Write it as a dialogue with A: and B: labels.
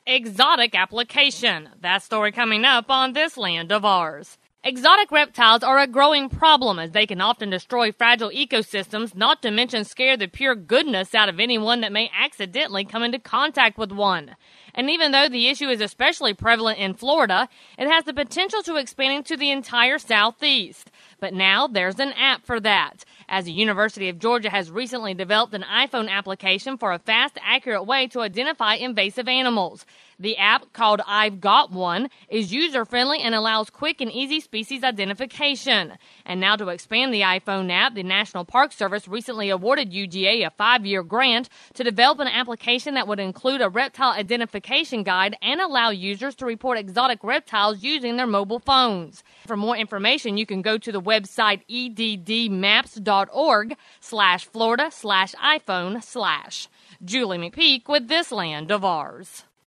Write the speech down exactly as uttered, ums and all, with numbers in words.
A: exotic application. That story coming up on This Land of Ours. Exotic reptiles are a growing problem as they can often destroy fragile ecosystems, not to mention scare the pure goodness out of anyone that may accidentally come into contact with one. And even though the issue is especially prevalent in Florida, it has the potential to expand to the entire Southeast. But now there's an app for that, as the University of Georgia has recently developed an iPhone application for a fast, accurate way to identify invasive animals. The app, called I've Got One, is user-friendly and allows quick and easy species identification. And now to expand the iPhone app, the National Park Service recently awarded U G A a five-year grant to develop an application that would include a reptile identification guide and allow users to report exotic reptiles using their mobile phones. For more information, you can go to the website eddmaps.org slash Florida slash iPhone slash. Julie McPeak with This Land of Ours.